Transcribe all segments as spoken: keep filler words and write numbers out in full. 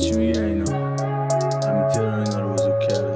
چی میگه اینا؟ همین تهران اینا رو بزرگ کرده.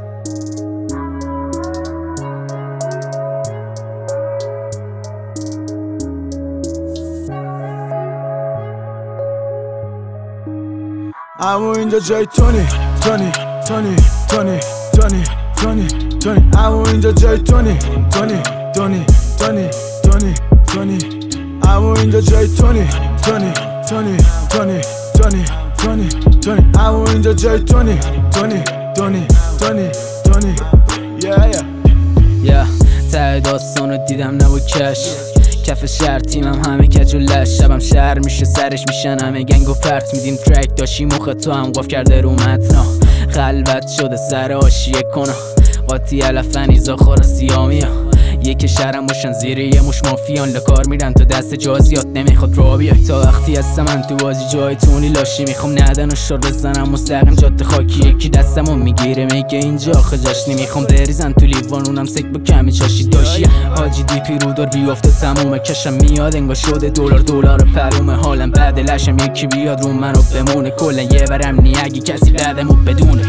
اما اینجا جای تونی تونی تونی تونی تونی تونی تونی اما اینجا جای تونی تونی تونی تونی تونی تونی اما اینجا جای تونی تونی تونی تونی تونی تونی تونی اما اینجا جای تونی تونی تونی تونی تونی یا یا یا ته داستانو دیدم نبود کش کف شهر تیمم همه کج و لش شبم شهر میشه سرش میشن همه گنگ و پرت میدیم ترک داشی مخ تو هم قف کرده رو متنا خلوت شده سر آشیه کنه قاطی علفنیزا خور سیامی یک شهرم باشن زیر یه مش مافیان لکار میرن تا دست جازیات نمیخواد را بیای تا وقتی هستم من تو بازی جای تونی لاشی میخوام ندن و شار بزنم مستقیم جاده خاکی یکی دستمو میگیره میگه اینجا آخه جشنی میخوام بریزن تو لیوان اونم سک با کمی چاشی داشی حاجی دیپی رو دار بیافته تمومه کشم میاد انگار شده دلار دلار پرومه حالم بعد لشم یکی بیاد رو منو بمونه کلا یه برم نی اگه کسی بعدمو بدونه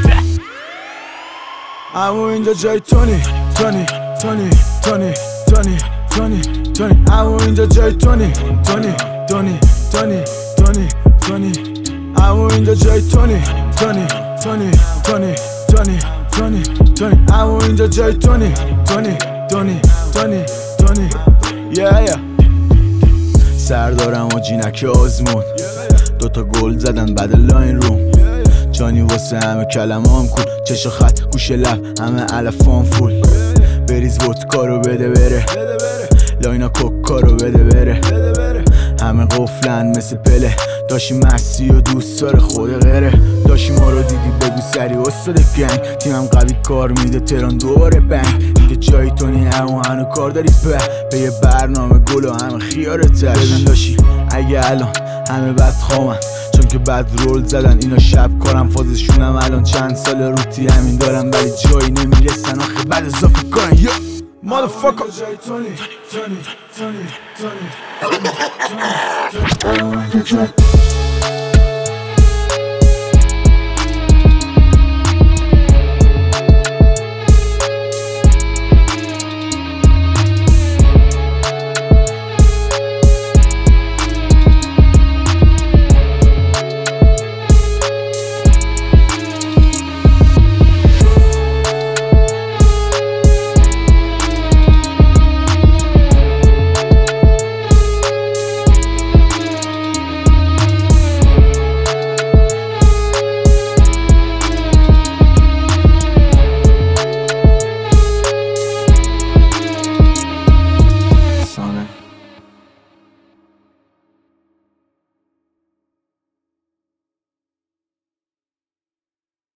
اما اینجا جای تونی تونی تونی تونی تونی تونی تونی اما اینجا جای تونی تونی تونی تونی تونی تونی اما اینجا جای تونی تونی تونی تونی تونی تونی تونی اما اینجا جای تونی تونی تونی تونی تونی یا یا سردارم و جینک آزمون دوتا گل زدن بعد لاین روم جانی واسه همه کلمه هم کول چشو خط گوش لب همه علفان فول بریز ودکا رو بده بره لاینا کوکا رو بده بره همه قفلن مثل پله داشی مسی و دوست داره خود غیره داشی ما رو دیدی بگو سری استاد گنگ تیمم قوی کار میده تهران دوباره بنگ اینگه جایی تونی همون هنو کار داری به به یه برنامه گل و همه خیارتش ببین داشی اگه الان همه بد خوامن چون که بد رول زدن اینا شب کارم فازشونم الان چند سال روتی همین دارم ولی جایی نمیرسن آخه بعد اضافه کارن یا motherfucker جای تونی تونی تونی تونی تونی